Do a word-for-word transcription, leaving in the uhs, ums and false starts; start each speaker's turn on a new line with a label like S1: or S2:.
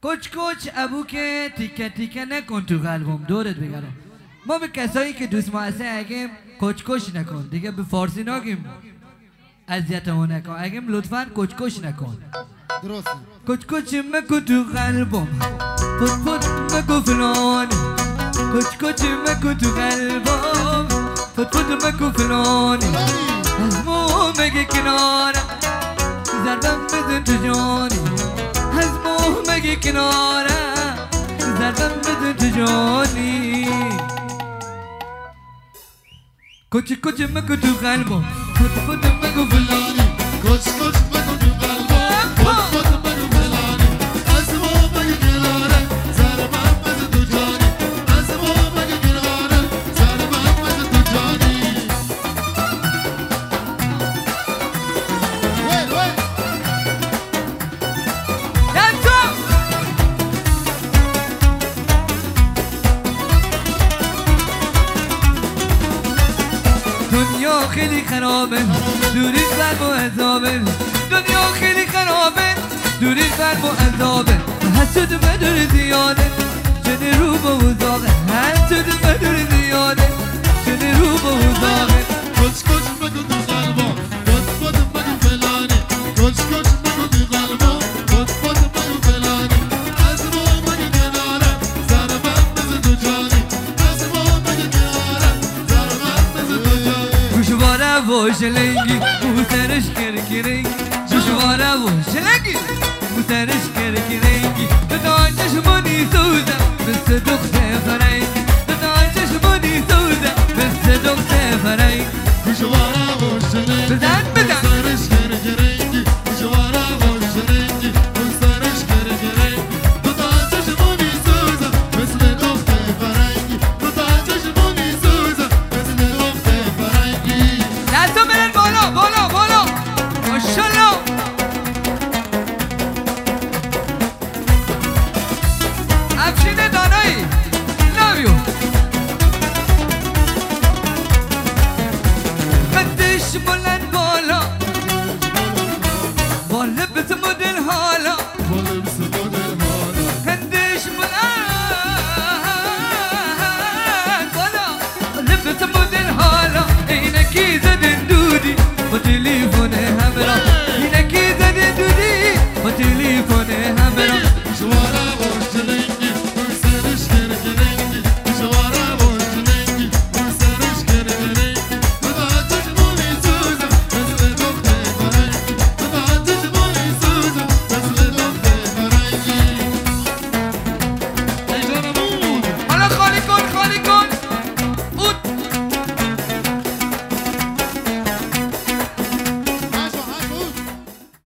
S1: کچ کچ ابو که تیکه تیکه نکن تو قلبم دورت بگرم. ما به کسایی که دوست مؤثر اگیم کچ کچ نکن دیگه به فارسی نگیم اذیتمون نکن اگیم لطفا کچ کچ نکن.
S2: درسته.
S1: کچ کچ مکو تو قلبم پت پت مکو فلان کچ کچ مکو تو قلبم پت پت مکو فلان از مو مگه کنارم ضربم بزن تو جانی از مو مگه کنارم ضربم بزن تو جانی کچ کچ مکو تو قلبم پت پت مکو فلان
S2: کچ کچ مکو تو قلبم پت پت مکو فلان از مو مگه کنارم ضربم بزن تو جانی از مو مگه کنارم ضربم بزن تو جانی. وای وای
S1: دنیا خیلی خرابه دوری قلب و عذابه دنیا خیلی خرابه دوری قلب و عذابه حسد مدور زیاده شده رو با وزاقه حسد مدور زیاده شده رو با وزاقه
S2: کچ کچ مکو تو قلبم پت پت مکو فلانی کچ کچ مکو تو قلبم پت پت مکو فلانی از مو مگه کنارم ضربم بزن تو جانی از مو مگه کنارم ضربم بزن تو جانی.
S1: گوشواره و شلنگی موسرش کرکرنگی گوشواره و شلنگی موسرش کرکرنگی به دانش منی سوزم مثل دختر